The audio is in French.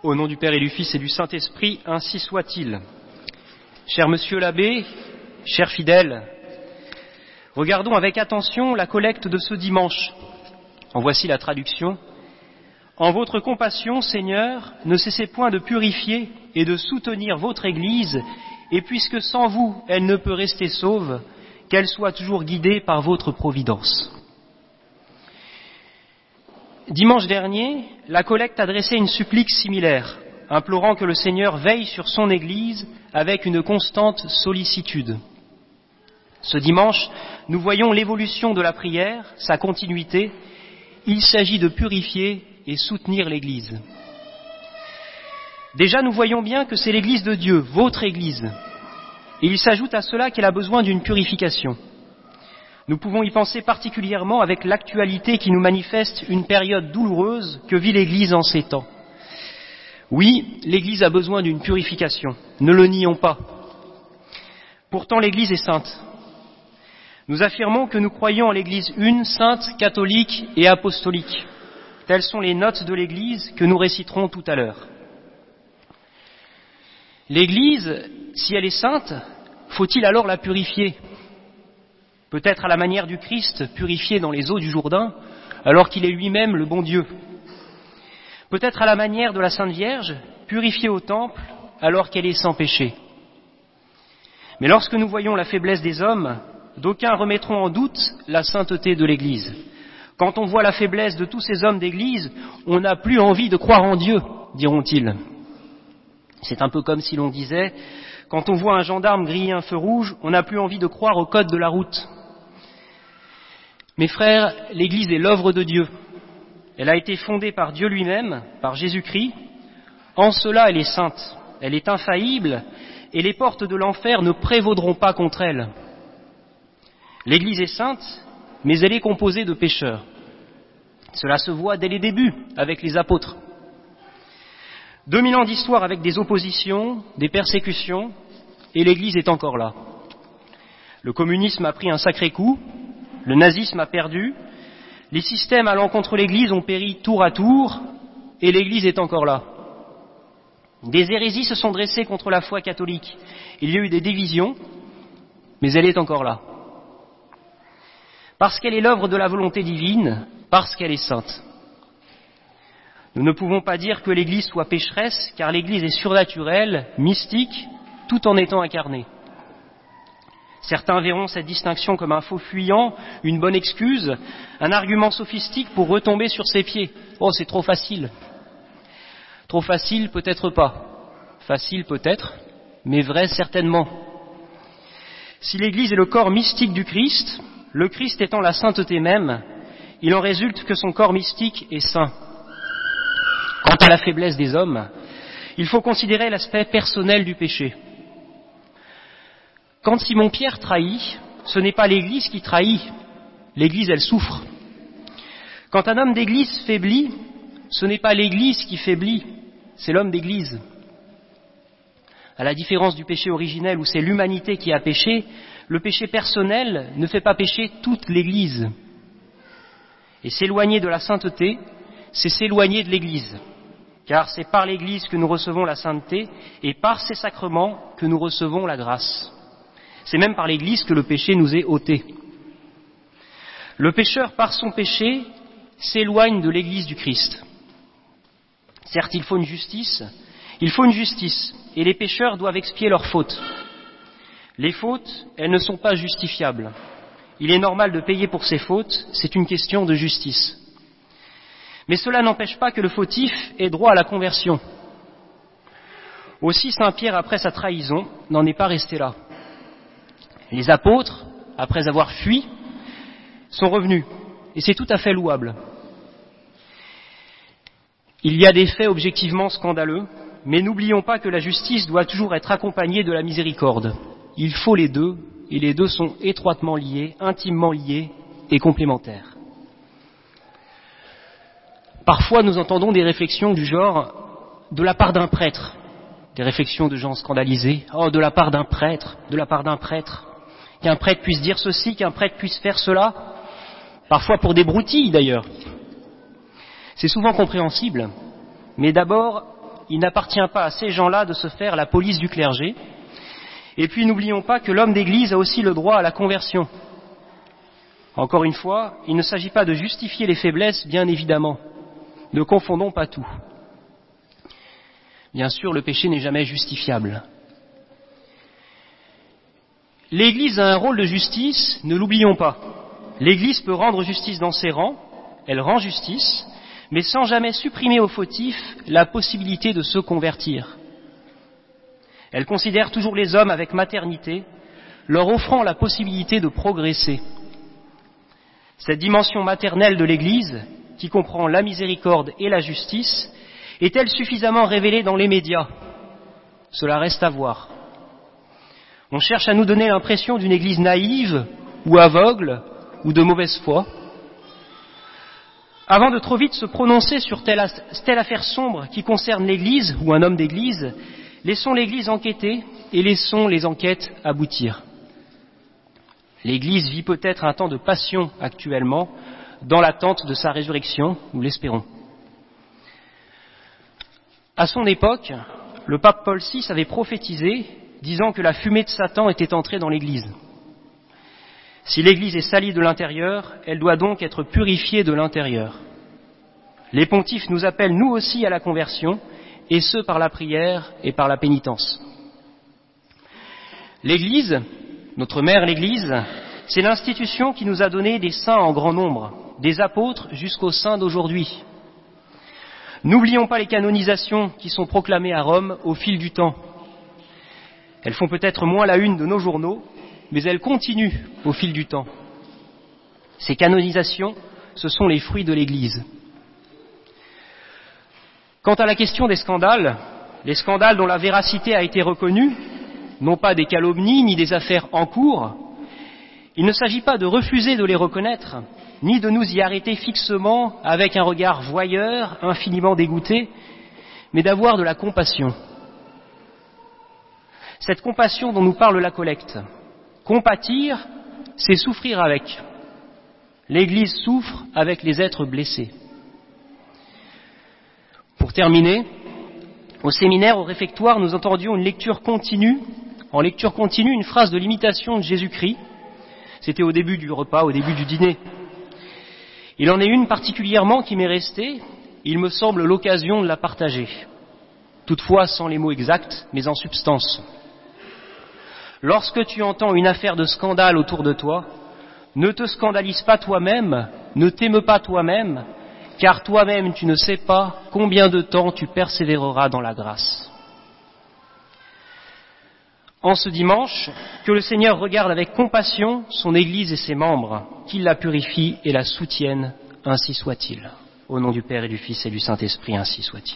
Au nom du Père et du Fils et du Saint-Esprit, ainsi soit-il. Cher Monsieur l'abbé, chers fidèles, regardons avec attention la collecte de ce dimanche. En voici la traduction. En votre compassion, Seigneur, ne cessez point de purifier et de soutenir votre Église, et puisque sans vous, elle ne peut rester sauve, qu'elle soit toujours guidée par votre providence. Dimanche dernier, la collecte adressait une supplique similaire, implorant que le Seigneur veille sur son Église avec une constante sollicitude. Ce dimanche, nous voyons l'évolution de la prière, sa continuité. Il s'agit de purifier et soutenir l'Église. Déjà, nous voyons bien que c'est l'Église de Dieu, votre Église. Et il s'ajoute à cela qu'elle a besoin d'une purification. Nous pouvons y penser particulièrement avec l'actualité qui nous manifeste une période douloureuse que vit l'Église en ces temps. Oui, l'Église a besoin d'une purification, ne le nions pas. Pourtant, l'Église est sainte. Nous affirmons que nous croyons en l'Église une, sainte, catholique et apostolique. Telles sont les notes de l'Église que nous réciterons tout à l'heure. L'Église, si elle est sainte, faut-il alors la purifier ? Peut-être à la manière du Christ, purifié dans les eaux du Jourdain, alors qu'il est lui-même le bon Dieu. Peut-être à la manière de la Sainte Vierge, purifiée au temple, alors qu'elle est sans péché. Mais lorsque nous voyons la faiblesse des hommes, d'aucuns remettront en doute la sainteté de l'Église. Quand on voit la faiblesse de tous ces hommes d'Église, on n'a plus envie de croire en Dieu, diront-ils. C'est un peu comme si l'on disait, quand on voit un gendarme griller un feu rouge, on n'a plus envie de croire au code de la route. Mes frères, l'Église est l'œuvre de Dieu. Elle a été fondée par Dieu lui-même, par Jésus-Christ. En cela, elle est sainte, elle est infaillible, et les portes de l'enfer ne prévaudront pas contre elle. L'Église est sainte, mais elle est composée de pécheurs. Cela se voit dès les débuts, avec les apôtres. 2000 ans d'histoire avec des oppositions, des persécutions, et l'Église est encore là. Le communisme a pris un sacré coup, le nazisme a perdu, les systèmes allant contre l'Église ont péri tour à tour, et l'Église est encore là. Des hérésies se sont dressées contre la foi catholique. Il y a eu des divisions, mais elle est encore là. Parce qu'elle est l'œuvre de la volonté divine, parce qu'elle est sainte. Nous ne pouvons pas dire que l'Église soit pécheresse, car l'Église est surnaturelle, mystique, tout en étant incarnée. Certains verront cette distinction comme un faux fuyant, une bonne excuse, un argument sophistique pour retomber sur ses pieds. Oh, c'est trop facile. Trop facile, peut-être pas. Facile, peut-être, mais vrai, certainement. Si l'Église est le corps mystique du Christ, le Christ étant la sainteté même, il en résulte que son corps mystique est saint. Quant à la faiblesse des hommes, il faut considérer l'aspect personnel du péché. Quand Simon-Pierre trahit, ce n'est pas l'Église qui trahit, l'Église elle souffre. Quand un homme d'Église faiblit, ce n'est pas l'Église qui faiblit, c'est l'homme d'Église. À la différence du péché originel où c'est l'humanité qui a péché, le péché personnel ne fait pas pécher toute l'Église. Et s'éloigner de la sainteté, c'est s'éloigner de l'Église. Car c'est par l'Église que nous recevons la sainteté et par ses sacrements que nous recevons la grâce. C'est même par l'Église que le péché nous est ôté. Le pécheur, par son péché, s'éloigne de l'Église du Christ. Certes, il faut une justice, et les pécheurs doivent expier leurs fautes. Les fautes, elles ne sont pas justifiables. Il est normal de payer pour ses fautes, c'est une question de justice. Mais cela n'empêche pas que le fautif ait droit à la conversion. Aussi, saint Pierre, après sa trahison, n'en est pas resté là. Les apôtres, après avoir fui, sont revenus, et c'est tout à fait louable. Il y a des faits objectivement scandaleux, mais n'oublions pas que la justice doit toujours être accompagnée de la miséricorde. Il faut les deux, et les deux sont étroitement liés, intimement liés et complémentaires. Parfois, nous entendons des réflexions du genre de la part d'un prêtre, des réflexions de gens scandalisés. Oh, de la part d'un prêtre, qu'un prêtre puisse dire ceci, qu'un prêtre puisse faire cela, parfois pour des broutilles d'ailleurs. C'est souvent compréhensible, mais d'abord, il n'appartient pas à ces gens-là de se faire la police du clergé. Et puis n'oublions pas que l'homme d'Église a aussi le droit à la conversion. Encore une fois, il ne s'agit pas de justifier les faiblesses, bien évidemment. Ne confondons pas tout. Bien sûr, le péché n'est jamais justifiable. L'Église a un rôle de justice, ne l'oublions pas. L'Église peut rendre justice dans ses rangs, elle rend justice, mais sans jamais supprimer aux fautifs la possibilité de se convertir. Elle considère toujours les hommes avec maternité, leur offrant la possibilité de progresser. Cette dimension maternelle de l'Église, qui comprend la miséricorde et la justice, est-elle suffisamment révélée dans les médias ? Cela reste à voir. On cherche à nous donner l'impression d'une Église naïve ou aveugle ou de mauvaise foi. Avant de trop vite se prononcer sur telle affaire sombre qui concerne l'Église ou un homme d'Église, laissons l'Église enquêter et laissons les enquêtes aboutir. L'Église vit peut-être un temps de passion actuellement, dans l'attente de sa résurrection, nous l'espérons. À son époque, le pape Paul VI avait prophétisé, disant que la fumée de Satan était entrée dans l'Église. Si l'Église est salie de l'intérieur, elle doit donc être purifiée de l'intérieur. Les pontifes nous appellent nous aussi à la conversion, et ce par la prière et par la pénitence. L'Église, notre mère l'Église, c'est l'institution qui nous a donné des saints en grand nombre, des apôtres jusqu'aux saints d'aujourd'hui. N'oublions pas les canonisations qui sont proclamées à Rome au fil du temps. Elles font peut-être moins la une de nos journaux, mais elles continuent au fil du temps. Ces canonisations, ce sont les fruits de l'Église. Quant à la question des scandales, les scandales dont la véracité a été reconnue, non pas des calomnies ni des affaires en cours, il ne s'agit pas de refuser de les reconnaître, ni de nous y arrêter fixement avec un regard voyeur, infiniment dégoûté, mais d'avoir de la compassion. Cette compassion dont nous parle la collecte. Compatir, c'est souffrir avec. L'Église souffre avec les êtres blessés. Pour terminer, au séminaire, au réfectoire, nous entendions une lecture continue, une phrase de l'imitation de Jésus-Christ. C'était au début du repas, au début du dîner. Il en est une particulièrement qui m'est restée, il me semble l'occasion de la partager. Toutefois, sans les mots exacts, mais en substance. Lorsque tu entends une affaire de scandale autour de toi, ne te scandalise pas toi-même, ne t'émeus pas toi-même, car toi-même tu ne sais pas combien de temps tu persévéreras dans la grâce. En ce dimanche, que le Seigneur regarde avec compassion son Église et ses membres, qu'il la purifie et la soutienne, ainsi soit-il. Au nom du Père et du Fils et du Saint-Esprit, ainsi soit-il.